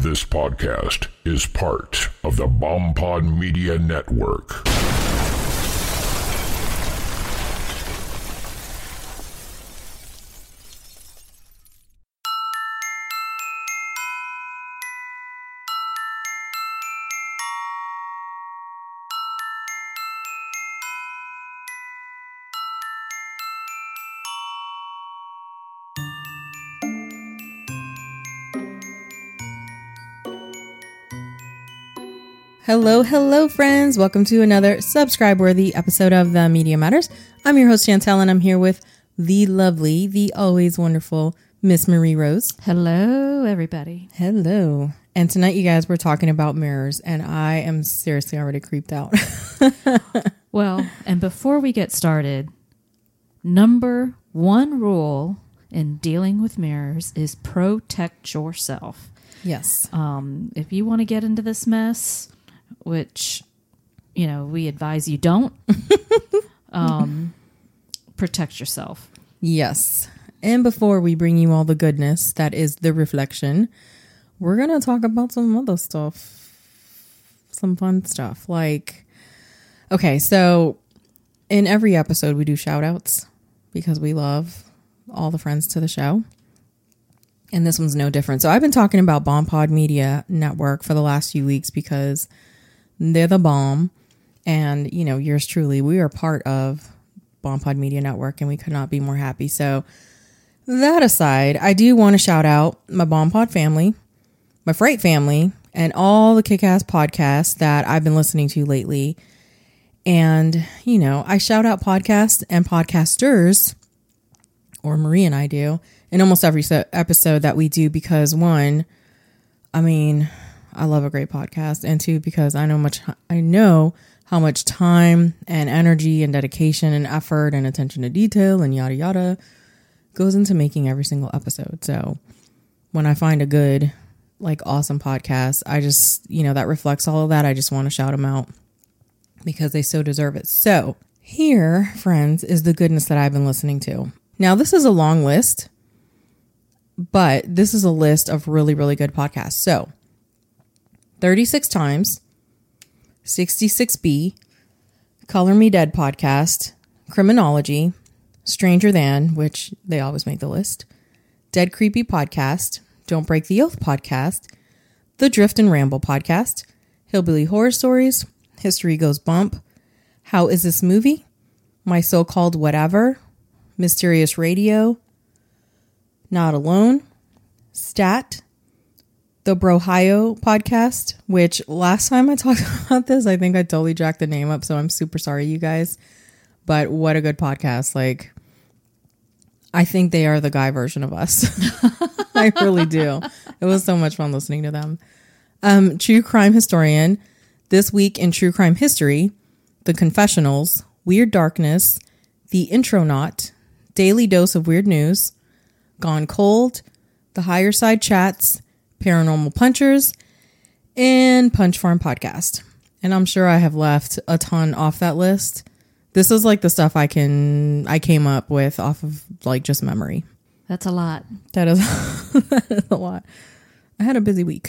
This podcast is part of the BombPod Media Network. Hello, friends. Welcome to another subscribe-worthy episode of The Media Matters. I'm your host, Chantel, and I'm here with the lovely, the always wonderful Miss Marie Rose. Hello, everybody. Hello. And tonight, you guys, we're talking about mirrors, and I am seriously already creeped out. Well, and before we get started, number one rule in dealing with mirrors is protect yourself. Yes. If you want to get into this mess, which, you know, we advise you don't, protect yourself. Yes. And before we bring you all the goodness that is the reflection, we're going to talk about some other stuff. Some fun stuff. Like, okay, so in every episode we do shout outs because we love all the friends to the show. And this one's no different. So I've been talking about BombPod Media Network for the last few weeks because they're the bomb. And, you know, yours truly, we are part of BombPod Media Network and we could not be more happy. So that aside, I do want to shout out my BombPod family, my Freight family, and all the kick-ass podcasts that I've been listening to lately. And, you know, I shout out podcasts and podcasters, or Marie and I do, in almost every episode that we do because one, I mean, I love a great podcast, and two, because I know how much time and energy and dedication and effort and attention to detail and yada yada goes into making every single episode. So when I find a good, like, awesome podcast, I just, you know, that reflects all of that. I just want to shout them out because they so deserve it. So here, friends, is the goodness that I've been listening to. Now, this is a long list, but this is a list of really, really good podcasts. So 36 Times, 66B, Color Me Dead podcast, Criminology, Stranger Than, which they always make the list, Dead Creepy podcast, Don't Break the Oath podcast, The Drift and Ramble podcast, Hillbilly Horror Stories, History Goes Bump, How Is This Movie, My So-Called Whatever, Mysterious Radio, Not Alone, Stat, the Brohio podcast, which last time I talked about this, I think I totally jacked the name up. So I'm super sorry, you guys. But what a good podcast. Like, I think they are the guy version of us. I really do. It was so much fun listening to them. True Crime Historian, This Week in True Crime History, The Confessionals, Weird Darkness, The Intronaut, Daily Dose of Weird News, Gone Cold, The Higher Side Chats, Paranormal Punchers, and Punch Farm Podcast. And I'm sure I have left a ton off that list. This is like the stuff I came up with off of like just memory. That's a lot. That is a lot. I had a busy week.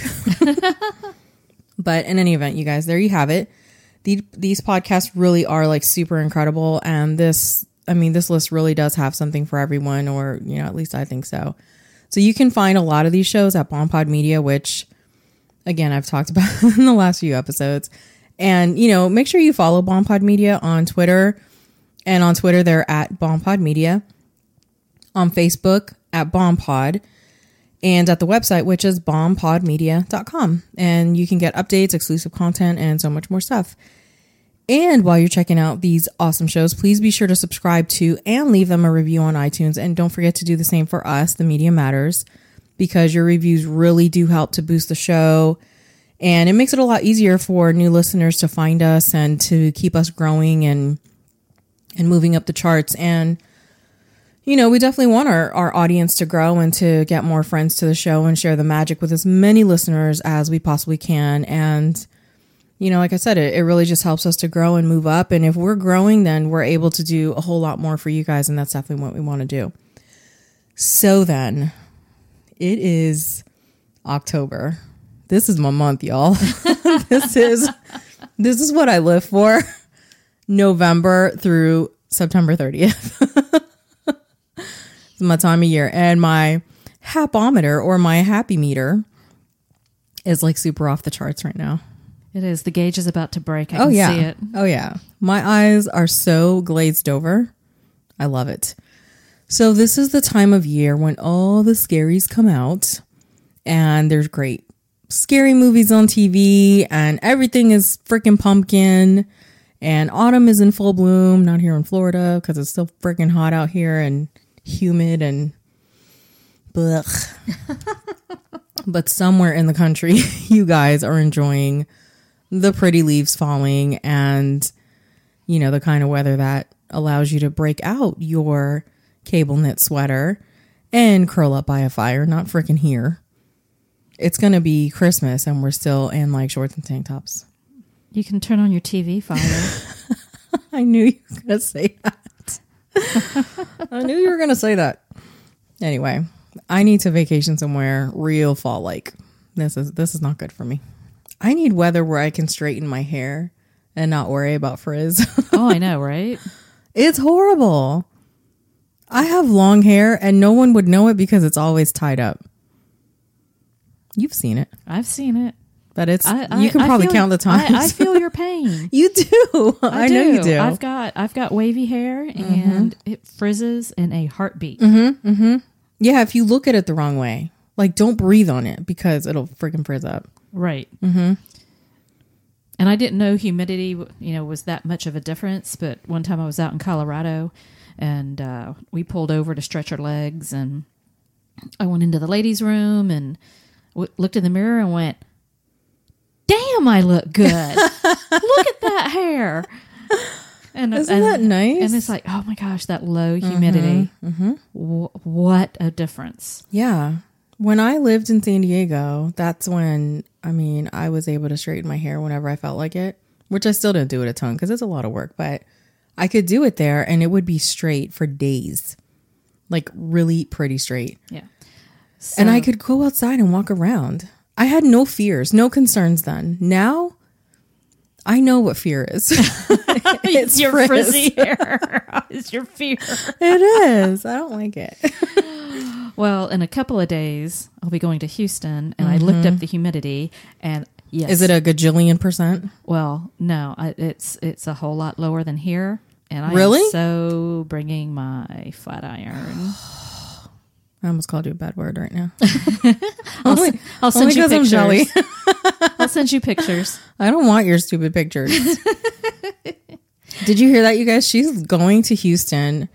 But in any event, you guys, there you have it. These podcasts really are like super incredible. And this list really does have something for everyone, or, you know, at least I think so. So you can find a lot of these shows at BombPod Media, which, again, I've talked about in the last few episodes. And, you know, make sure you follow BombPod Media on Twitter. And on Twitter, they're at BombPod Media. On Facebook, at BombPod. And at the website, which is bombpodmedia.com. And you can get updates, exclusive content, and so much more stuff. And while you're checking out these awesome shows, please be sure to subscribe to and leave them a review on iTunes. And don't forget to do the same for us, The Media Matters, because your reviews really do help to boost the show. And it makes it a lot easier for new listeners to find us and to keep us growing and moving up the charts. And, you know, we definitely want our audience to grow and to get more friends to the show and share the magic with as many listeners as we possibly can. And, you know, like I said, it really just helps us to grow and move up. And if we're growing, then we're able to do a whole lot more for you guys. And that's definitely what we want to do. So then, it is October. This is my month, y'all. This is what I live for. November through September 30th. It's my time of year. And my hapometer or my happy meter is like super off the charts right now. It is. The gauge is about to break. I can see it. Oh, yeah. My eyes are so glazed over. I love it. So this is the time of year when all the scaries come out and there's great scary movies on TV and everything is freaking pumpkin and autumn is in full bloom. Not here in Florida because it's still freaking hot out here and humid and blech. But somewhere in the country, you guys are enjoying the pretty leaves falling and, you know, the kind of weather that allows you to break out your cable knit sweater and curl up by a fire. Not freaking here. It's going to be Christmas and we're still in like shorts and tank tops. You can turn on your TV fire. I knew you were going to say that. I knew you were going to say that. Anyway, I need to vacation somewhere real fall like. This is not good for me. I need weather where I can straighten my hair and not worry about frizz. Oh, I know, right? It's horrible. I have long hair and no one would know it because it's always tied up. You've seen it. I've seen it. But it's you can probably count the times. I feel your pain. You do. I know you do. I've got wavy hair and it frizzes in a heartbeat. Yeah, if you look at it the wrong way. Like, don't breathe on it because it'll freaking frizz up. Right. And I didn't know humidity, was that much of a difference. But one time I was out in Colorado and we pulled over to stretch our legs. And I went into the ladies' room and looked in the mirror and went, damn, I look good. Look at that hair. And isn't that nice? And it's like, oh my gosh, that low humidity. What a difference. Yeah. When I lived in San Diego, that's when, I was able to straighten my hair whenever I felt like it, which I still didn't do it a ton because it's a lot of work, but I could do it there and it would be straight for days, like really pretty straight. Yeah. So, and I could go outside and walk around. I had no fears, no concerns then. Now, I know what fear is. It's your frizz. frizzy hair. It's your fear. It is. I don't like it. Well, in a couple of days, I'll be going to Houston, and I looked up the humidity, and yes. Is it a gajillion %? Well, no, it's a whole lot lower than here, and I Really? am so bringing my flat iron. I almost called you a bad word right now. I'll send you because I'm jelly. pictures. I'll send you pictures. I don't want your stupid pictures. Did you hear that, you guys? She's going to Houston.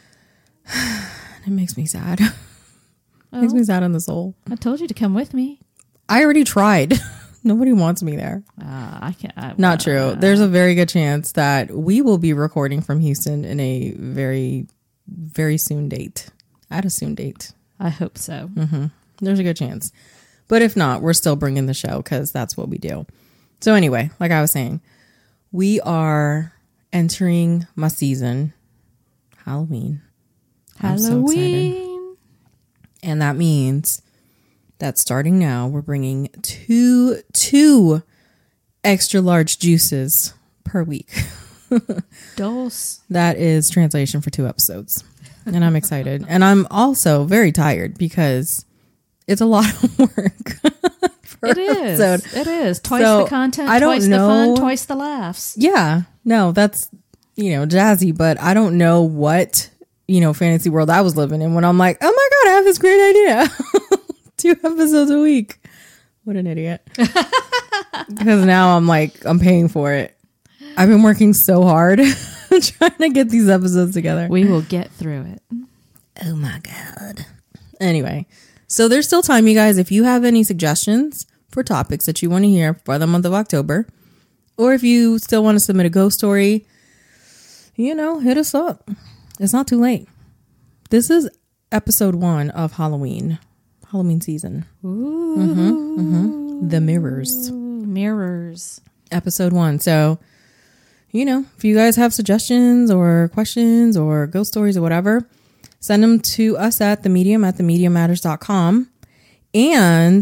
It makes me sad. Oh, Makes me sad in the soul. I told you to come with me. I already tried. Nobody wants me there. I can't. Not true. There's a very good chance that we will be recording from Houston in a very, very soon date. At a soon date. I hope so. There's a good chance. But if not, we're still bringing the show because that's what we do. So anyway, like I was saying, we are entering my season, Halloween. I'm so excited. And that means that starting now, we're bringing two extra large juices per week. Dose. That is translation for 2 episodes. And I'm excited. And I'm also very tired because it's a lot of work. It is. Episode. It is. Twice So, the content, I don't twice know. the fun, twice the laughs. Yeah. No, that's, jazzy. But I don't know what, fantasy world I was living in when I'm like, oh my God, I have this great idea. 2 episodes a week. What an idiot. Because now I'm paying for it. I've been working so hard trying to get these episodes together. We will get through it. Oh my God. Anyway, so there's still time, you guys. If you have any suggestions for topics that you want to hear for the month of October, or if you still want to submit a ghost story, hit us up. It's not too late. This is episode 1 of Halloween season. Ooh. The Mirrors. Mirrors. Episode 1. So, if you guys have suggestions or questions or ghost stories or whatever, send them to us at themedium@themediummatters.com. And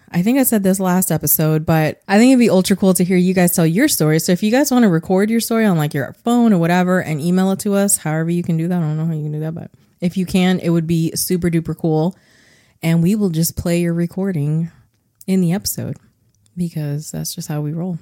I think I said this last episode, but I think it'd be ultra cool to hear you guys tell your story. So if you guys want to record your story on like your phone or whatever and email it to us, however you can do that. I don't know how you can do that, but if you can, it would be super duper cool. And we will just play your recording in the episode because that's just how we roll.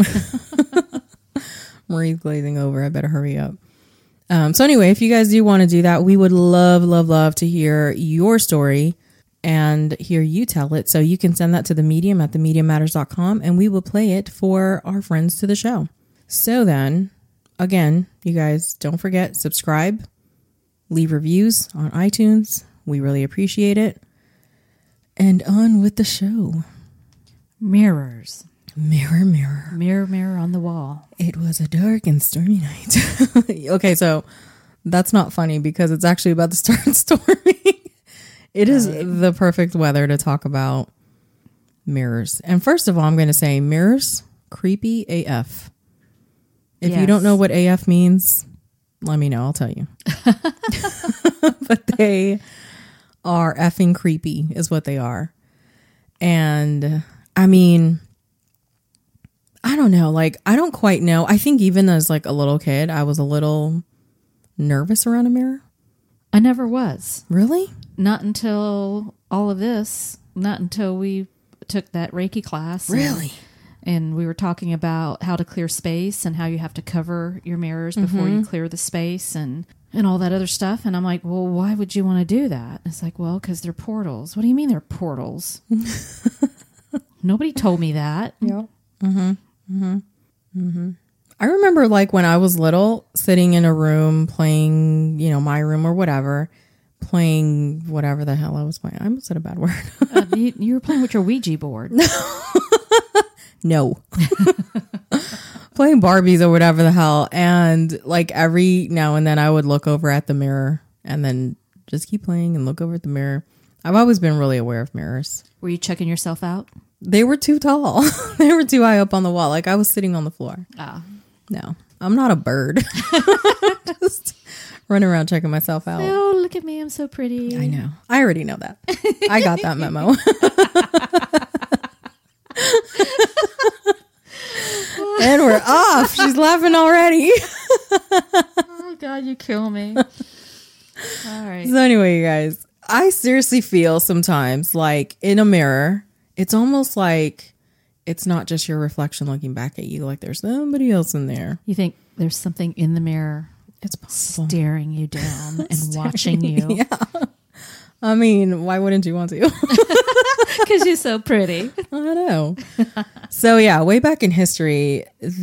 Marie's glazing over. I better hurry up. So anyway, if you guys do want to do that, we would love, love, love to hear your story and hear you tell it. So you can send that to the medium at themediummatters.com and we will play it for our friends to the show. So then, again, you guys don't forget, subscribe, leave reviews on iTunes. We really appreciate it. And on with the show. Mirrors. Mirror, mirror. Mirror, mirror on the wall. It was a dark and stormy night. Okay, so that's not funny because it's actually about to start storming. It is the perfect weather to talk about mirrors. And first of all, I'm going to say mirrors, creepy AF. If you don't know what AF means, let me know. I'll tell you. But they are effing creepy is what they are. And I mean, I don't know. Like, I don't quite know. I think even as like a little kid, I was a little nervous around a mirror. I never was. Really? Not until all of this. Not until we took that Reiki class. Really? And we were talking about how to clear space and how you have to cover your mirrors before you clear the space and all that other stuff. And I'm like, well, why would you want to do that? It's like, well, because they're portals. What do you mean they're portals? Nobody told me that. Yeah. I remember like when I was little, sitting in a room playing, you know, my room or whatever, playing whatever the hell I was playing. I almost said a bad word. You were playing with your Ouija board. No. Playing Barbies or whatever the hell. And like every now and then I would look over at the mirror and then just keep playing and look over at the mirror. I've always been really aware of mirrors. Were you checking yourself out? They were too tall. They were too high up on the wall. Like I was sitting on the floor. Ah. No, I'm not a bird. Just running around checking myself out. Oh, look at me. I'm so pretty. I know. I already know that. I got that memo. And we're off. She's laughing already. Oh, God, you kill me. All right. So anyway, you guys, I seriously feel sometimes like in a mirror, it's almost like it's not just your reflection looking back at you. Like there's somebody else in there. You think there's something in the mirror It's possible. staring you down and watching you. Yeah. I mean, why wouldn't you want to? Because you're so pretty. I know. So yeah, way back in history,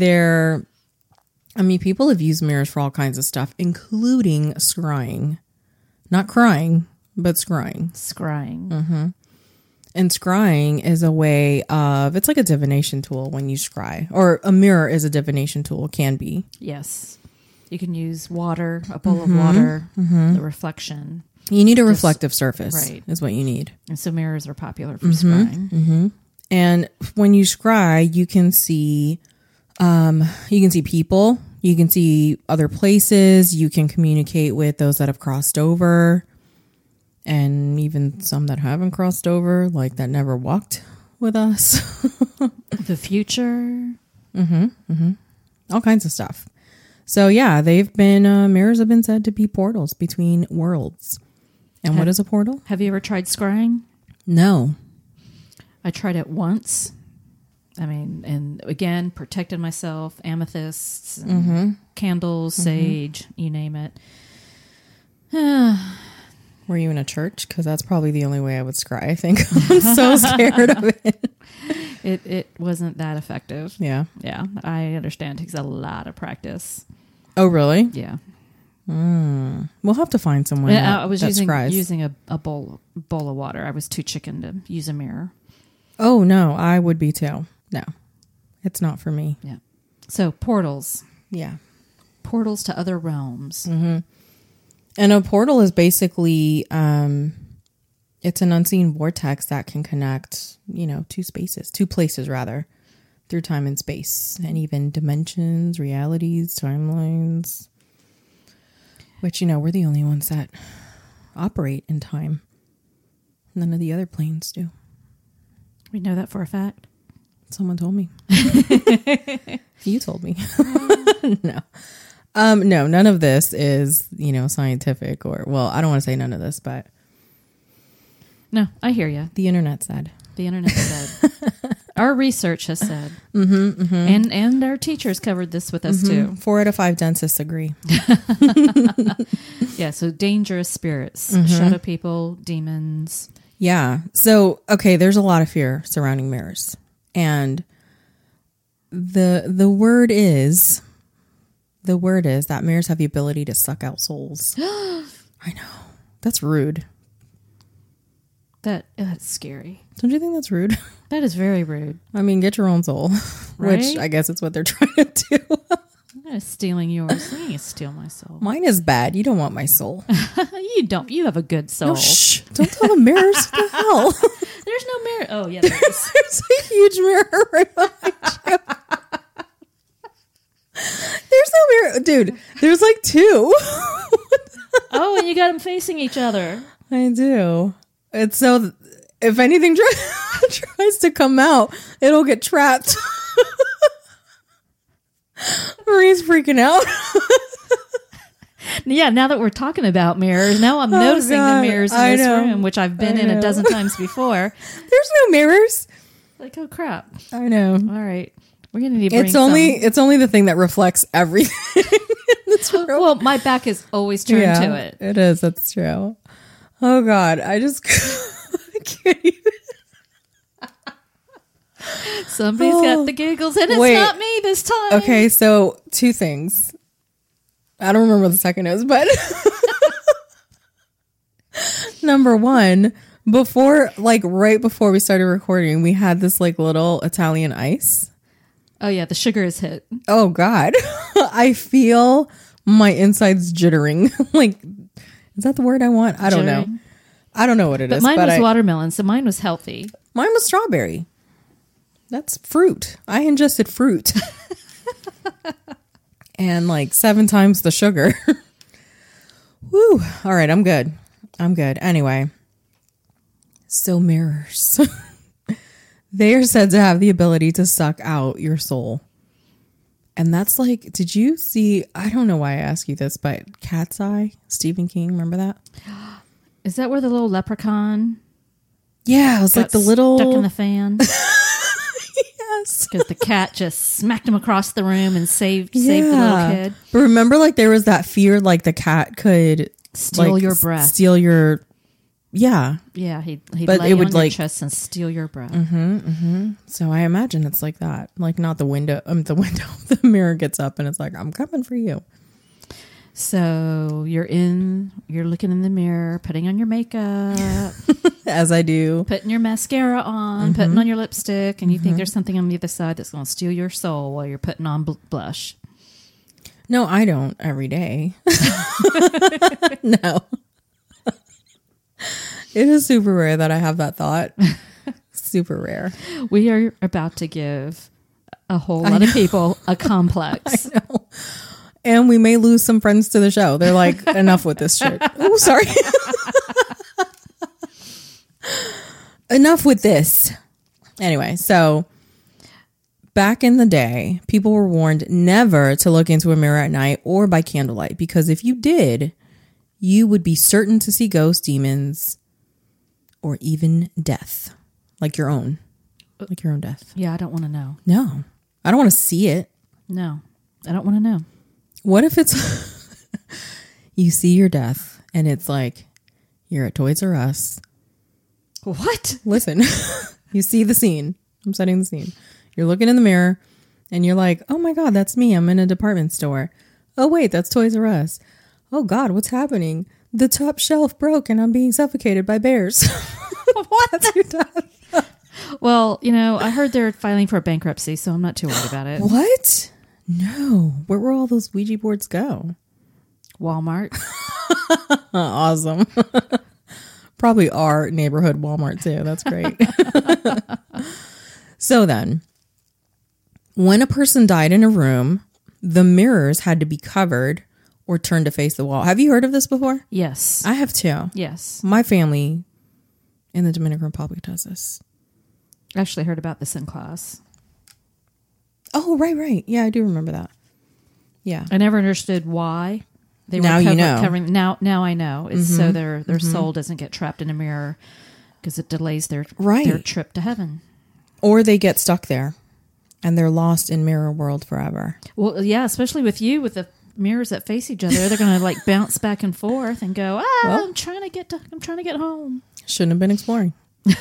people have used mirrors for all kinds of stuff, including scrying. Not crying, but scrying. Scrying. And scrying is a way of, it's like a divination tool when you scry. Or a mirror is a divination tool, can be. Yes. You can use water, a bowl of water, the reflection. You need a reflective surface, right. is what you need. And so mirrors are popular for scrying. And when you scry, you can see people, you can see other places, you can communicate with those that have crossed over, and even some that haven't crossed over, like that never walked with us. The future. All kinds of stuff. So yeah, mirrors have been said to be portals between worlds. And what is a portal? Have you ever tried scrying? No. I tried it once. I mean, and again, protected myself, amethysts, and candles, sage, you name it. Were you in a church? Because that's probably the only way I would scry, I think. I'm so scared of it. It wasn't that effective. Yeah. Yeah, I understand. It takes a lot of practice. Oh, really? Yeah. We'll have to find someone I was that using scries. a bowl of water. I was too chicken to use a mirror. Oh, no, I would be too. No, it's not for me. Yeah. So portals. Yeah. Portals to other realms. And a portal is basically, it's an unseen vortex that can connect, two places rather, through time and space, and even dimensions, realities, timelines, which, we're the only ones that operate in time. None of the other planes do. We know that for a fact. Someone told me. You told me. No. No, none of this is, scientific or, well, I don't want to say none of this, but No, I hear you. the internet said. The internet said. Our research has said. And our teachers covered this with us too. 4 out of 5 dentists agree. Yeah, so dangerous spirits, shadow people, demons. Yeah. So, okay, there's a lot of fear surrounding mirrors. And the word is that mirrors have the ability to suck out souls. I know. That's rude. That's scary. Don't you think that's rude? That is very rude. I mean, get your own soul, Right? which I guess it's what they're trying to do. I'm not stealing yours. You ain't steal my soul. Mine is bad. You don't want my soul. You don't. You have a good soul. No, shh. Don't tell the mirrors. What the hell? There's no mirror. Oh, yeah, there is. There's a huge mirror right behind you. There's no mirror. Dude, there's like 2. Oh, and you got them facing each other. I do. It's so, if anything tries to come out, it'll get trapped. Marie's freaking out. Yeah, now that we're talking about mirrors, now I'm noticing God, the mirrors in I this know. room, which I've been in a dozen times before. There's no mirrors. Like, oh crap! I know. All right, we're gonna need to bring It's only the thing that reflects everything in this room. Well, my back is always turned to it. It is. That's true. Oh God, I just I can't even. Somebody's got the giggles, and it's Wait. not me this time. Okay, so 2 things. I don't remember what the second is, but number 1, right before we started recording, we had this like little Italian ice. Oh yeah, the sugar is hit. Oh God, I feel my insides jittering. Like, is that the word I want? I don't know. Jittering. I don't know what it But is. mine but was watermelon, so mine was healthy. Mine was strawberry. That's fruit. I ingested fruit. And like 7 times the sugar. Woo. All right, I'm good. Anyway. So mirrors. They are said to have the ability to suck out your soul. And that's like, did you see, I don't know why I ask you this, but Cat's Eye, Stephen King, remember that? Is that where the little leprechaun Yeah, it was like the little stuck in the fan? Yes. Because the cat just smacked him across the room and saved the little kid. But remember, like, there was that fear, like, the cat could Steal like, your breath. Steal your, yeah. Yeah, he'd But lay it would, on your like- chest and steal your breath. So I imagine it's like that. Like, not the window, the mirror gets up and it's like, I'm coming for you. So you're looking in the mirror, putting on your makeup, As I do. putting your mascara on, putting on your lipstick, and you think there's something on the other side that's going to steal your soul while you're putting on blush. No, I don't every day. No. It is super rare that I have that thought. Super rare. We are about to give a whole lot of people a complex. And we may lose some friends to the show. They're like, enough with this shit. Oh, sorry. Enough with this. Anyway, so back in the day, people were warned never to look into a mirror at night or by candlelight, because if you did, you would be certain to see ghosts, demons, or even death. Like your own death. Yeah, I don't want to know. No, I don't want to see it. No, I don't want to know. What if it's you see your death and it's like you're at Toys R Us. What? Listen, you see the scene. I'm setting the scene. You're looking in the mirror and you're like, oh my God, that's me. I'm in a department store. Oh wait, that's Toys R Us. Oh God, what's happening? The top shelf broke and I'm being suffocated by bears. What? That's your death. Well, I heard they're filing for bankruptcy, so I'm not too worried about it. What? No. Where were all those Ouija boards go? Walmart. Awesome. Probably our neighborhood Walmart too. That's great. So then, when a person died in a room, the mirrors had to be covered or turned to face the wall. Have you heard of this before? Yes. I have too. Yes. My family in the Dominican Republic does this. I actually heard about this in class. Oh, right. Yeah, I do remember that. Yeah. I never understood why they were Now you know. covering. Now I know. It's so their soul doesn't get trapped in a mirror because it delays their trip to heaven. Or they get stuck there and they're lost in mirror world forever. Well, yeah, especially with you, with the mirrors that face each other, they're going to like bounce back and forth and go, Well, I'm trying to get home. Shouldn't have been exploring.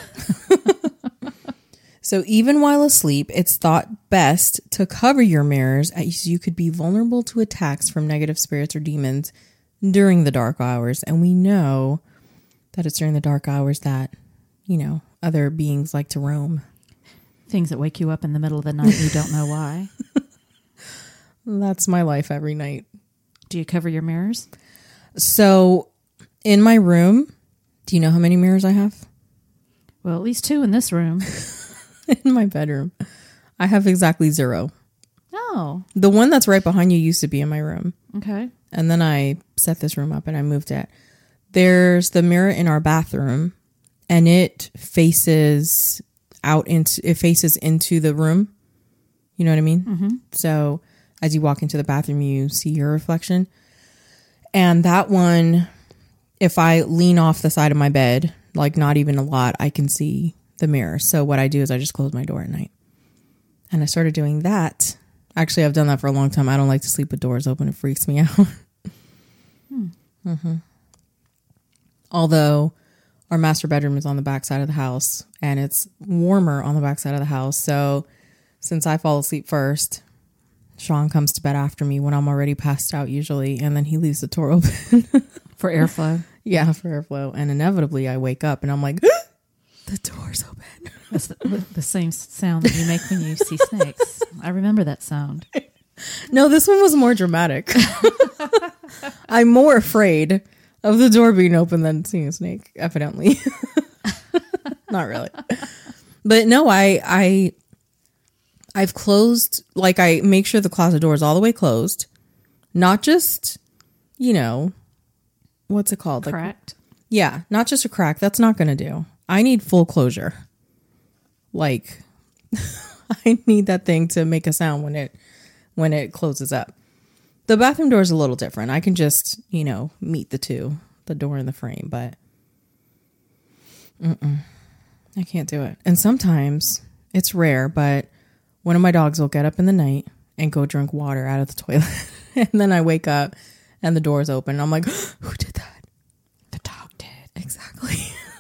So even while asleep, it's thought best to cover your mirrors as you could be vulnerable to attacks from negative spirits or demons during the dark hours. And we know that it's during the dark hours that, other beings like to roam. Things that wake you up in the middle of the night and you don't know why. That's my life every night. Do you cover your mirrors? So in my room, do you know how many mirrors I have? Well, at least 2 in this room. In my bedroom, I have exactly 0. Oh, The one that's right behind you used to be in my room. okay. And then I set this room up and I moved it. There's the mirror in our bathroom and it faces into the room. You know what I mean? Mm-hmm. So as you walk into the bathroom, you see your reflection. And that one, if I lean off the side of my bed, like not even a lot, I can see the mirror. So what I do is I just close my door at night. And I started doing that. Actually, I've done that for a long time. I don't like to sleep with doors open. It freaks me out. Mm-hmm. Although our master bedroom is on the back side of the house and it's warmer on the back side of the house. So since I fall asleep first, Sean comes to bed after me when I'm already passed out usually. And then he leaves the door open. For airflow. Yeah, for airflow. And inevitably I wake up and I'm like, the door's open. That's the same sound that you make when you see snakes. I remember that sound. No, this one was more dramatic. I'm more afraid of the door being open than seeing a snake, evidently. Not really. But no, I've closed, like I make sure the closet door is all the way closed. Not just, what's it called? Cracked? Yeah, not just a crack. That's not going to do. I need full closure. Like, I need that thing to make a sound when it closes up. The bathroom door is a little different. I can just, meet the two, the door and the frame, but I can't do it. And sometimes it's rare, but one of my dogs will get up in the night and go drink water out of the toilet. And then I wake up and the door is open. And I'm like, who did that? The dog did. Exactly.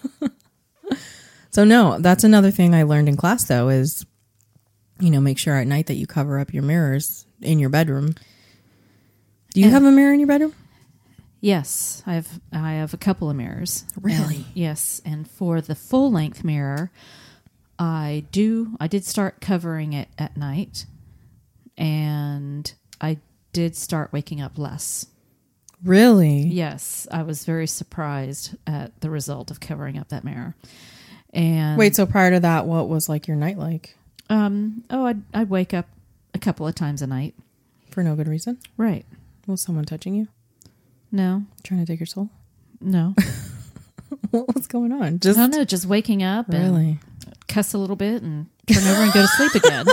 So no, that's another thing I learned in class though is, make sure at night that you cover up your mirrors in your bedroom. Do you have a mirror in your bedroom? Yes, I have a couple of mirrors. Really? And, yes, and for the full length mirror, I did start covering it at night, and I did start waking up less. Really? Yes, I was very surprised at the result of covering up that mirror. And Wait, so prior to that, what was like your night like? I'd wake up a couple of times a night. For no good reason? Right. Was someone touching you? No. Trying to take your soul? No. What was going on? I don't know, just waking up and cuss a little bit and turn over and go to sleep again.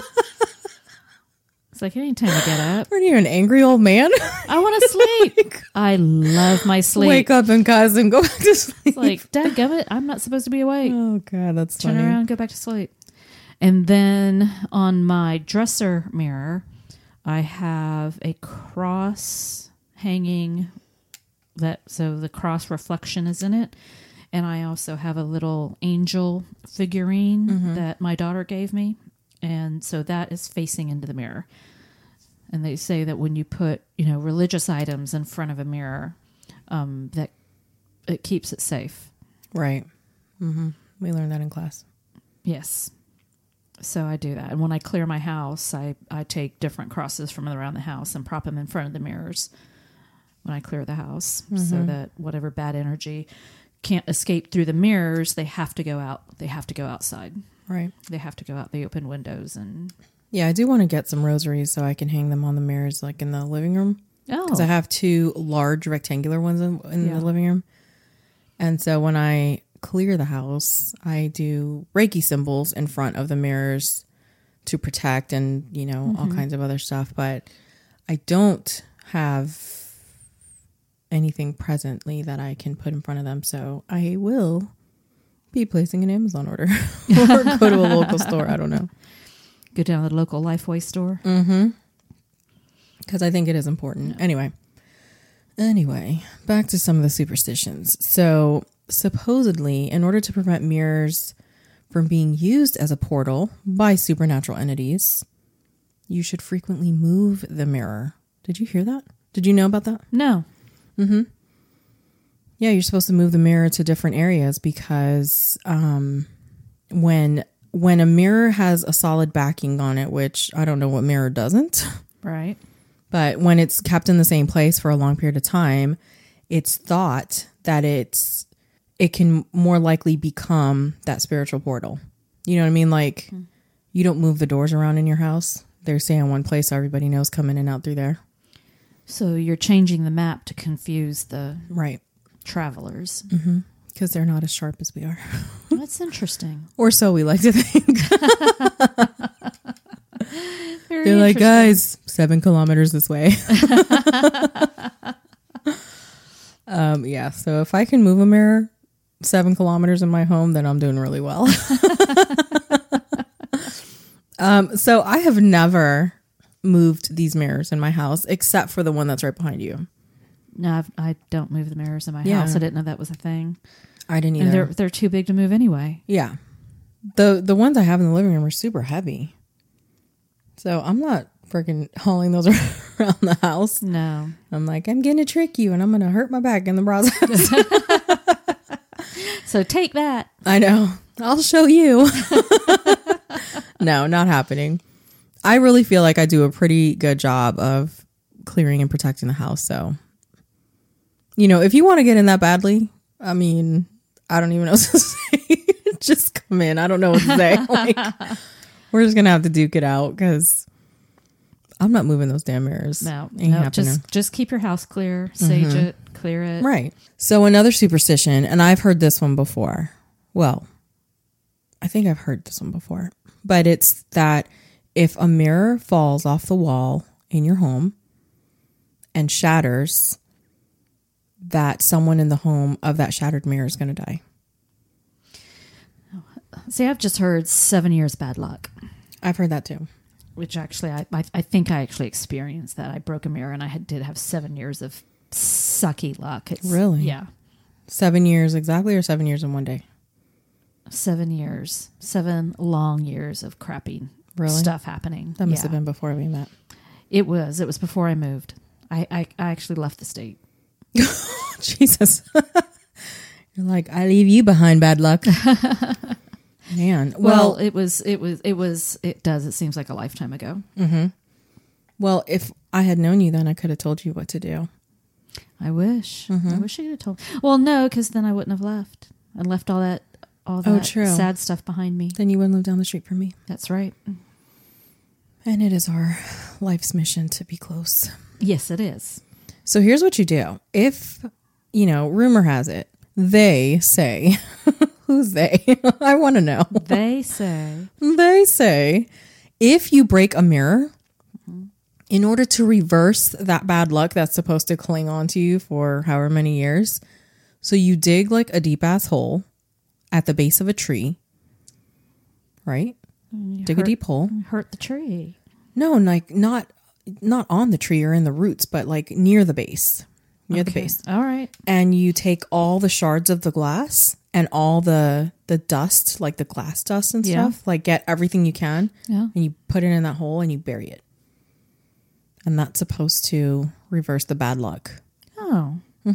It's like, it ain't time to get up. Are you an angry old man? I want to sleep. I love my sleep. Wake up and cuss and go back to sleep. It's like, dadgummit, I'm not supposed to be awake. Oh, God, that's Turn funny. around, go back to sleep. And then on my dresser mirror, I have a cross hanging so the cross reflection is in it. And I also have a little angel figurine that my daughter gave me. And so that is facing into the mirror. And they say that when you put, religious items in front of a mirror, that it keeps it safe. Right. Mm-hmm. We learned that in class. Yes. So I do that. And when I clear my house, I take different crosses from around the house and prop them in front of the mirrors when I clear the house so that whatever bad energy can't escape through the mirrors, they have to go out. They have to go outside. Right. They have to go out the open windows. And yeah, I do want to get some rosaries so I can hang them on the mirrors like in the living room. oh, Because I have 2 large rectangular ones in the living room. And so when I clear the house, I do Reiki symbols in front of the mirrors to protect and, you know, all kinds of other stuff. But I don't have anything presently that I can put in front of them. So I will be placing an Amazon order or go to a local store. I don't know. Go down to the local Lifeway store. Because I think it is important. Anyway, back to some of the superstitions. So supposedly, in order to prevent mirrors from being used as a portal by supernatural entities, you should frequently move the mirror. Did you hear that? Did you know about that? No. Yeah, you're supposed to move the mirror to different areas because when a mirror has a solid backing on it, which I don't know what mirror doesn't, Right. but when it's kept in the same place for a long period of time, it's thought that it can more likely become that spiritual portal. You know what I mean? Like, you don't move the doors around in your house. They're staying in one place so everybody knows come in and out through there. So you're changing the map to confuse the Right. travelers. Because they're not as sharp as we are. That's interesting. Or so we like to think. Very They're like, interesting. guys, 7 kilometers this way. Yeah, so if I can move a mirror 7 kilometers in my home, then I'm doing really well. So I have never moved these mirrors in my house except for the one that's right behind you. No, I don't move the mirrors in my Yeah. house. I didn't know that was a thing. I didn't And either. they're too big to move anyway. Yeah. The ones I have in the living room are super heavy. So I'm not freaking hauling those around the house. No. I'm like, I'm going to trick you and I'm going to hurt my back in the process. So take that. I know. I'll show you. No, not happening. I really feel like I do a pretty good job of clearing and protecting the house. So, you know, if you want to get in that badly, I mean, I don't even know what to say. Just come in. I don't know what to say. Like, we're just going to have to duke it out because I'm not moving those damn mirrors. No, Ain't no, happening. just keep your house clear, sage it, clear it. Right. So another superstition, and I've heard this one before. Well, I think I've heard this one before, but it's that if a mirror falls off the wall in your home and shatters, that someone in the home of that shattered mirror is going to die. See, I've just heard 7 years bad luck, I've heard that too. which actually I think I actually experienced that. I broke a mirror and I did have 7 years of sucky luck. Really? Yeah. 7 years exactly, or 7 years in one day? 7 years, 7 long years of crappy Really? stuff happening. That must Yeah. have been before we met. It was before I moved. I actually left the state. Jesus. You're like, I leave you behind, bad luck. Man. Well, it seems like a lifetime ago. Well, if I had known you then, I could have told you what to do. I wish. I wish I could have told. Well, no, because then I wouldn't have left. I left all that true. sad stuff behind me. Then you wouldn't live down the street from me. That's right. And it is our life's mission to be close. Yes, it is. So here's what you do. If, you know, rumor has it, they say, who's they? I want to know. They say. They say, if you break a mirror, in order to reverse that bad luck that's supposed to cling on to you for however many years, so you dig like a deep ass hole at the base of a tree, right? Dig a deep hole. Hurt the tree. No, like not on the tree or in the roots, but like near the base. Near the Okay. base. All right. And you take all the shards of the glass and all the dust, like the glass dust and Yeah. stuff, like get everything you can, Yeah. and you put it in that hole and you bury it. And that's supposed to reverse the bad luck. Oh.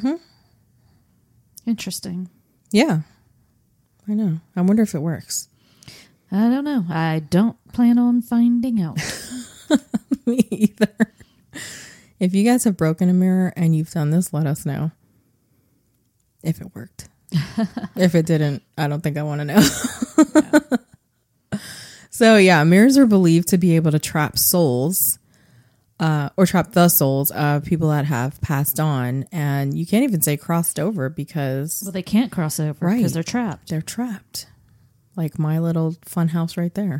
Interesting. Yeah. I know. I wonder if it works. I don't know. I don't plan on finding out. Me either. If you guys have broken a mirror and you've done this, let us know if it worked. If it didn't, I don't think I want to know. So yeah, mirrors are believed to be able to trap souls or trap the souls of people that have passed on. And you can't even say crossed over because Well, they can't cross over Right. because they're trapped. they're trapped. Like my little fun house right there.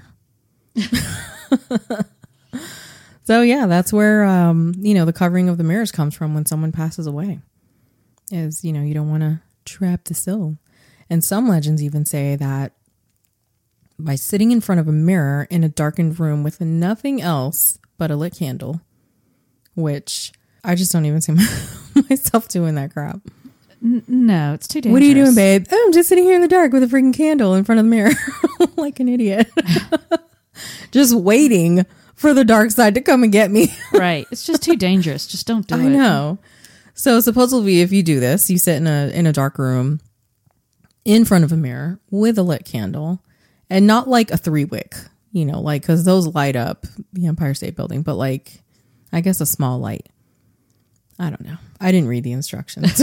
So yeah, that's where, the covering of the mirrors comes from when someone passes away. Is, you don't want to trap the soul. And some legends even say that by sitting in front of a mirror in a darkened room with nothing else but a lit candle, which I just don't even see myself doing that crap. No, it's too dangerous. What are you doing, babe? Oh, I'm just sitting here in the dark with a freaking candle in front of the mirror like an idiot. Just waiting for the dark side to come and get me. Right. It's just too dangerous. Just don't do it. I know. So supposedly if you do this, you sit in a dark room in front of a mirror with a lit candle and not like a 3-wick, like, because those light up the Empire State Building, but like, I guess a small light. I don't know. I didn't read the instructions.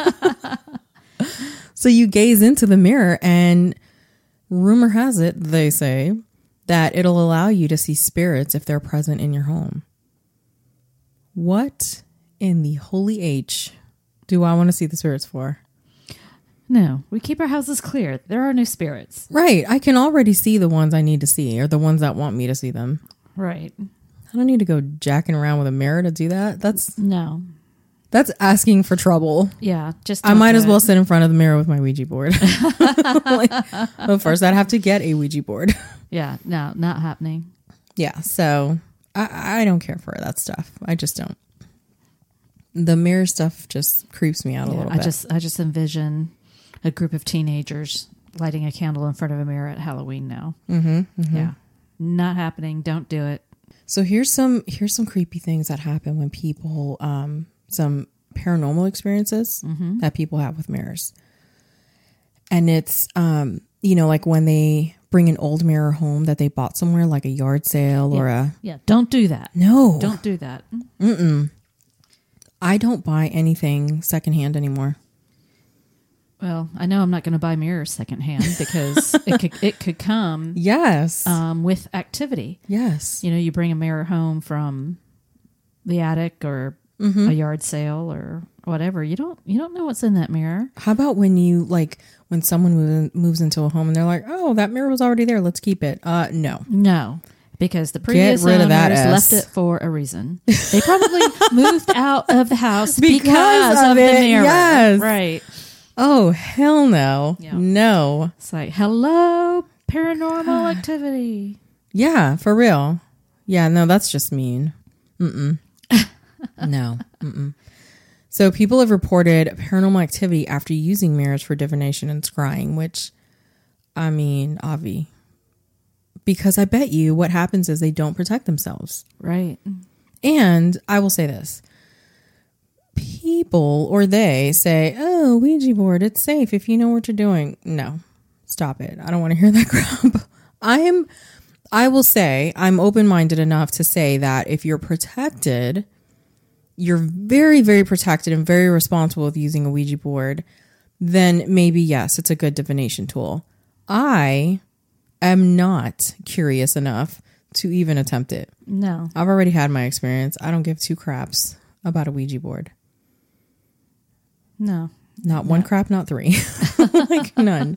So you gaze into the mirror and rumor has it, they say, that it'll allow you to see spirits if they're present in your home. What in the holy H do I want to see the spirits for? No, we keep our houses clear. There are no spirits. Right. I can already see the ones I need to see or the ones that want me to see them. Right. I don't need to go jacking around with a mirror to do that. No. That's asking for trouble. Yeah. Just I might as well sit in front of the mirror with my Ouija board. But first I'd have to get a Ouija board. Yeah. No, not happening. Yeah. So I don't care for that stuff. I just don't. The mirror stuff just creeps me out a little bit. I just envision a group of teenagers lighting a candle in front of a mirror at Halloween now. Mm-hmm. Yeah. Not happening. Don't do it. So here's some creepy things that happen when people, some paranormal experiences that people have with mirrors. And it's, like when they bring an old mirror home that they bought somewhere, like a yard sale or a... Yeah, don't do that. No. Don't do that. I don't buy anything secondhand anymore. Well, I know I'm not going to buy mirrors secondhand because it could come Yes. with activity. Yes. You bring a mirror home from the attic or a yard sale or whatever. You don't know what's in that mirror. How about when when someone moves into a home and they're like, oh, that mirror was already there, let's keep it. No. Because the previous rid owners of that left S. it for a reason. They probably moved out of the house Because because of the it, mirror. yes. Right. Oh, hell no. Yeah. No. It's like, hello, paranormal activity. Yeah, for real. Yeah, no, that's just mean. No. So people have reported paranormal activity after using mirrors for divination and scrying, which, I mean, Avi. Because I bet you what happens is they don't protect themselves. Right. And I will say this. People or they say, oh, Ouija board, it's safe if you know what you're doing. No, stop it. I don't want to hear that crap. I will say I'm open-minded enough to say that if you're protected, you're very, very protected and very responsible with using a Ouija board, then maybe, yes, it's a good divination tool. I am not curious enough to even attempt it. No. I've already had my experience. I don't give two craps about a Ouija board. No. Not one crap, not three. Like none.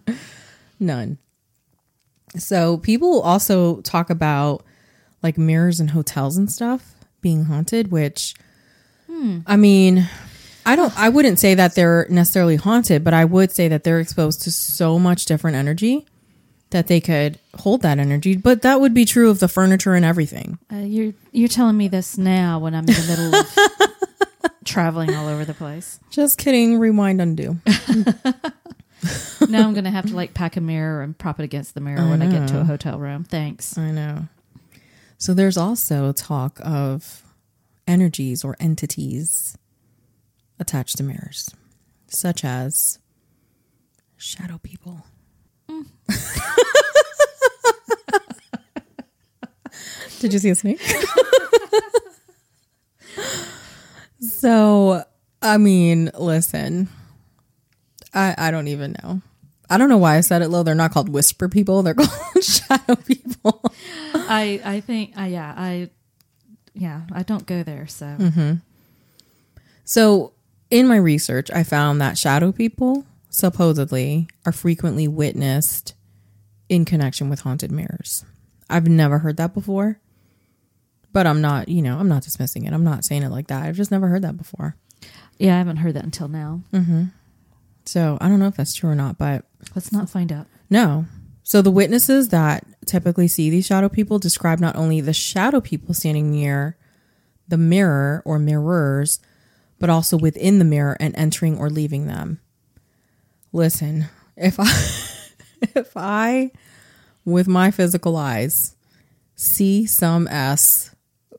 So people also talk about like mirrors in hotels and stuff being haunted, which I mean, I wouldn't say that they're necessarily haunted, but I would say that they're exposed to so much different energy that they could hold that energy. But that would be true of the furniture and everything. You're telling me this now when I'm in the middle of traveling all over the place. Just kidding. Rewind, undo. Now I'm going to have to like pack a mirror and prop it against the mirror when I get to a hotel room. Thanks. I know. So there's also talk of energies or entities attached to mirrors, such as shadow people. Did you see a snake? So, I mean, listen, I don't even know. I don't know why I said it low. They're not called whisper people. They're called shadow people. I think, I don't go there. So, So in my research, I found that shadow people supposedly are frequently witnessed in connection with haunted mirrors. I've never heard that before, but I'm not dismissing it. I'm not saying it like that. I've just never heard that before. yeah, I haven't heard that until now. So I don't know if that's true or not, but Let's not find out. no. So the witnesses that typically see these shadow people describe not only the shadow people standing near the mirror or mirrors, but also within the mirror and entering or leaving them. Listen, if I with my physical eyes see some S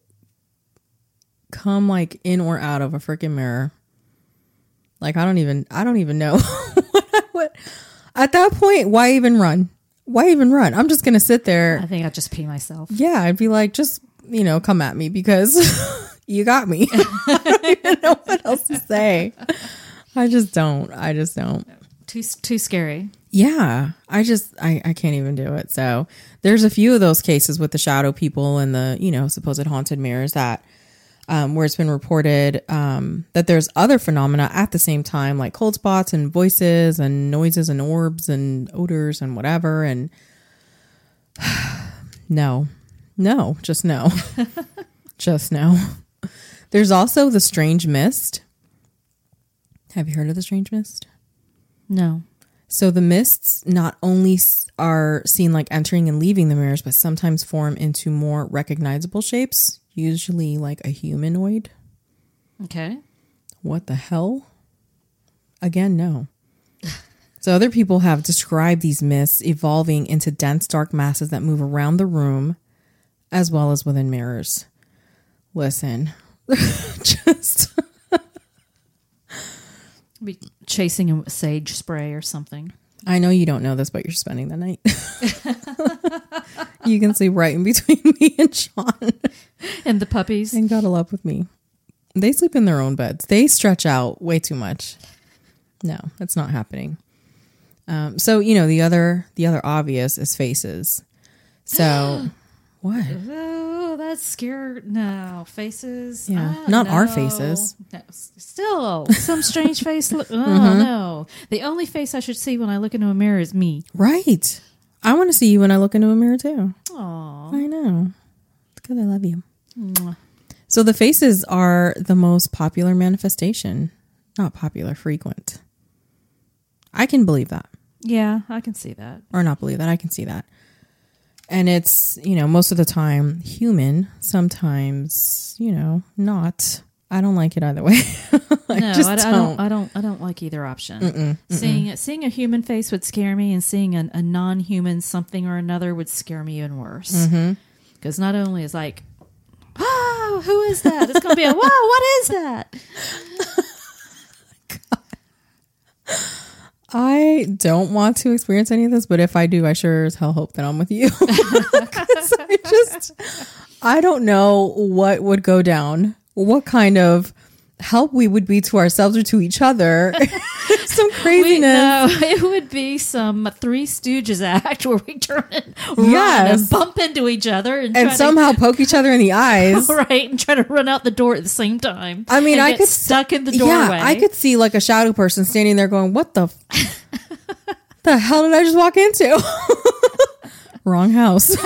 come like in or out of a freaking mirror, like I don't even know what at that point, why even run? Why even run? I'm just going to sit there. I think I'd just pee myself. Yeah, I'd be like, just, come at me because you got me. I don't even know what else to say. I just don't. Too scary. Yeah, I can't even do it. So there's a few of those cases with the shadow people and the, supposed haunted mirrors that where it's been reported that there's other phenomena at the same time, like cold spots and voices and noises and orbs and odors and whatever. And no, just no, just no. There's also the strange mist. Have you heard of the strange mist? No. So the mists not only are seen like entering and leaving the mirrors, but sometimes form into more recognizable shapes, usually like a humanoid. Okay. What the hell? Again, no. So other people have described these mists evolving into dense dark masses that move around the room as well as within mirrors. Listen, just... Be chasing him with sage spray or something. I know you don't know this, but you're spending the night. You can sleep right in between me and Sean. And the puppies. And cuddle up with me. They sleep in their own beds. They stretch out way too much. No, that's not happening. So, the other obvious is faces. So, what? Oh, that's scary. No, faces. Yeah, not our faces. No, still, some strange face. No. The only face I should see when I look into a mirror is me. Right. I want to see you when I look into a mirror too. Aw. I know. It's because I love you. Mwah. So the faces are the most popular manifestation. Not popular, frequent. I can believe that. Yeah, I can see that. Or not believe that. I can see that. And it's, most of the time human, sometimes, not. I don't like it either way. I don't like either option. Seeing a human face would scare me, and seeing a non-human something or another would scare me even worse. Because not only is like, oh, who is that? It's going to be a, wow, what is that? I don't want to experience any of this, but if I do, I sure as hell hope that I'm with you. 'Cause I don't know what would go down, what kind of help we would be to ourselves or to each other. Some craziness. No, it would be some Three Stooges act where we turn and run and bump into each other and somehow poke each other in the eyes. Right, and try to run out the door at the same time. I mean, I could stuck in the doorway. Yeah, I could see like a shadow person standing there going, "What the the hell did I just walk into?" Wrong house.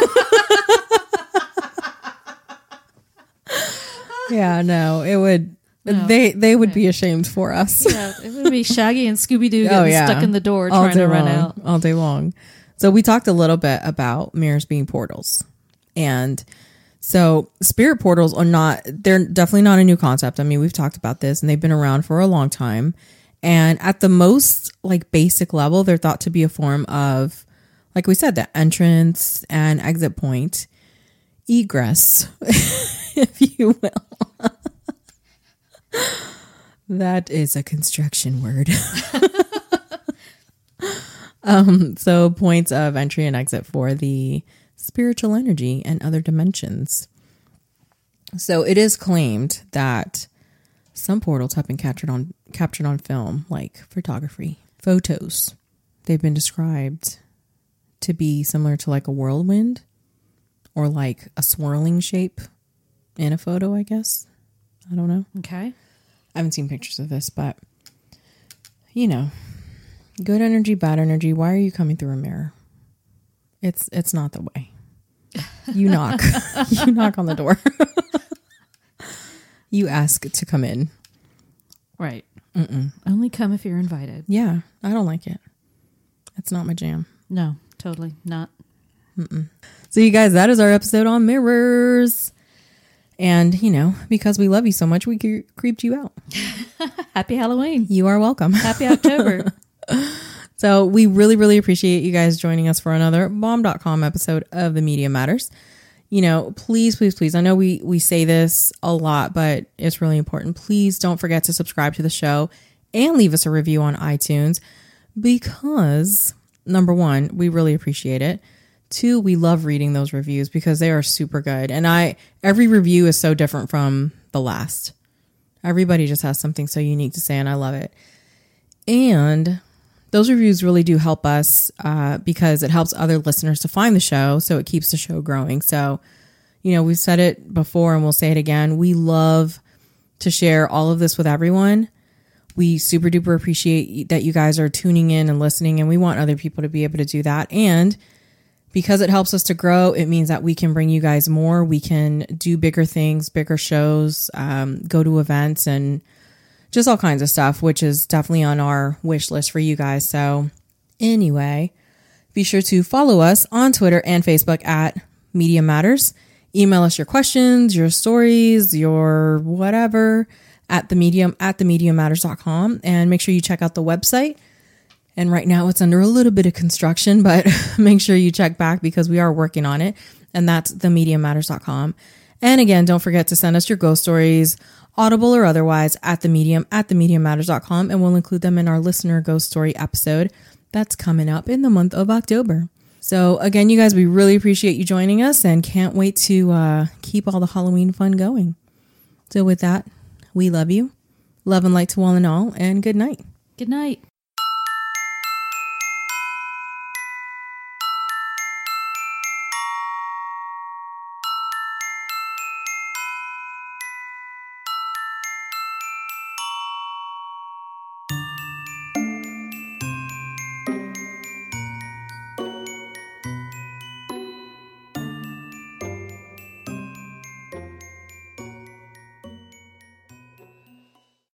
Yeah, no, it would. No. They would be ashamed for us. Yeah, it would be Shaggy and Scooby-Doo getting stuck in the door trying to run out. All day long. So we talked a little bit about mirrors being portals. And so spirit portals they're definitely not a new concept. I mean, we've talked about this and they've been around for a long time. And at the most basic level, they're thought to be a form of, like we said, the entrance and exit point, egress, if you will. That is a construction word. So points of entry and exit for the spiritual energy and other dimensions. So it is claimed that some portals have been captured on film, like photography, photos. They've been described to be similar to like a whirlwind or like a swirling shape in a photo, I guess. I don't know. Okay. I haven't seen pictures of this, but you know, good energy, bad energy. Why are you coming through a mirror? It's not the way. You knock. You knock on the door. You ask to come in. Right. Only come if you're invited. Yeah, I don't like it. It's not my jam. No, totally not. So you guys, that is our episode on mirrors. And, you know, because we love you so much, we creeped you out. Happy Halloween. You are welcome. Happy October. So we really, really appreciate you guys joining us for another bomb.com episode of The Media Matters. You know, please, please, please. I know we say this a lot, but it's really important. Please don't forget to subscribe to the show and leave us a review on iTunes because, number one, we really appreciate it. Two, we love reading those reviews because they are super good. And every review is so different from the last. Everybody just has something so unique to say, and I love it. And those reviews really do help us because it helps other listeners to find the show, so it keeps the show growing. So, you know, we've said it before and we'll say it again. We love to share all of this with everyone. We super duper appreciate that you guys are tuning in and listening, and we want other people to be able to do that. And because it helps us to grow, it means that we can bring you guys more. We can do bigger things, bigger shows, go to events, and just all kinds of stuff, which is definitely on our wish list for you guys. So anyway, be sure to follow us on Twitter and Facebook at Media Matters. Email us your questions, your stories, your whatever at themediamatters.com, and make sure you check out the website. And right now it's under a little bit of construction, but make sure you check back because we are working on it. And that's themediamatters.com. And again, don't forget to send us your ghost stories, audible or otherwise, at themediamatters.com. And we'll include them in our listener ghost story episode that's coming up in the month of October. So again, you guys, we really appreciate you joining us and can't wait to keep all the Halloween fun going. So with that, we love you. Love and light to one and all, and good night. Good night.